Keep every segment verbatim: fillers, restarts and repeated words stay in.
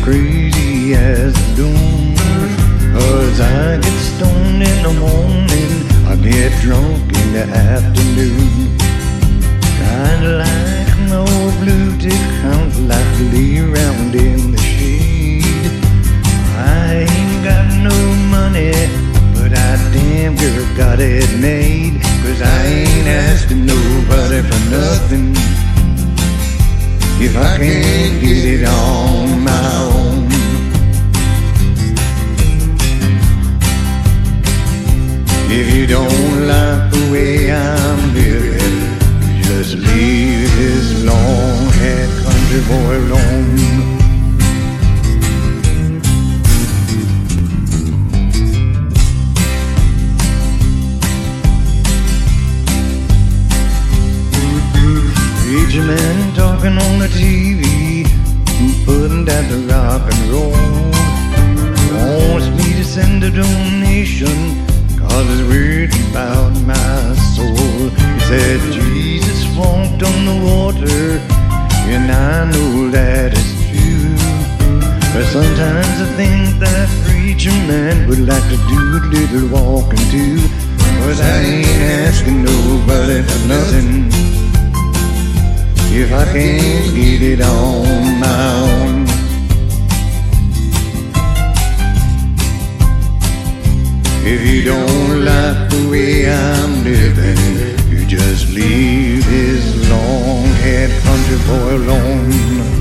crazy as a loon. Cause I get stoned in the morning, I get drunk in the afternoon. Kinda like an old blue tick hound, like to lay around in the shade. I ain't got no money, but I damn girl got it made. Cause I ain't asking nobody for nothing if I can't get it on my own. If you don't like the way I'm living, just leave this long-haired country boy alone. Preacher man talking on the T V, putting down the rock and roll. Wants me to send a donation, cause it's worried about my soul. He said Jesus walked on the water, and I know that it's true. But sometimes I think that preacher man would like to do a little walking too. Cause I ain't asking nobody for nothing if I can't get it on my own. If you don't like the way I'm living, you just leave this long-haired country boy alone.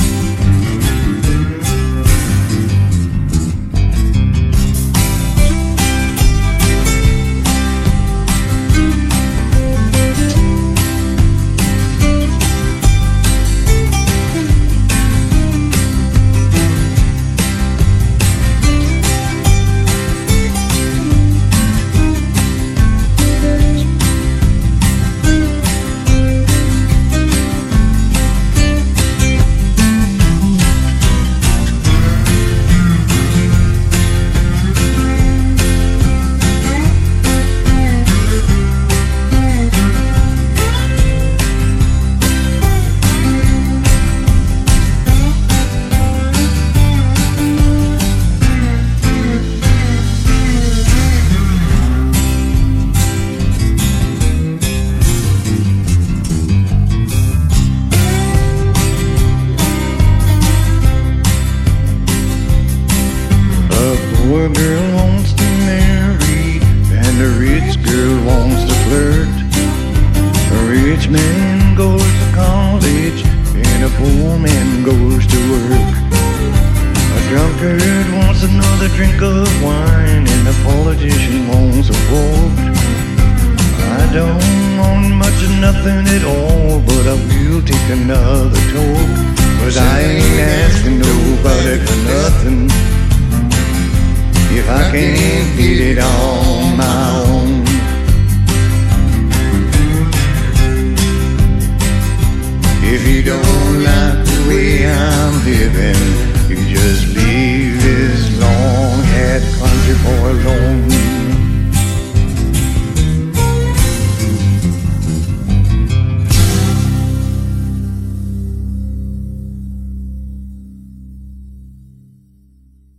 The poor girl wants to marry, and the rich girl wants to flirt. A rich man goes to college, and a poor man goes to work. A drunkard wants another drink of wine, and a politician wants a vote. I don't want much of nothing at all, but I will take another toke. Cause I ain't asking nobody for nothing if I can't get it on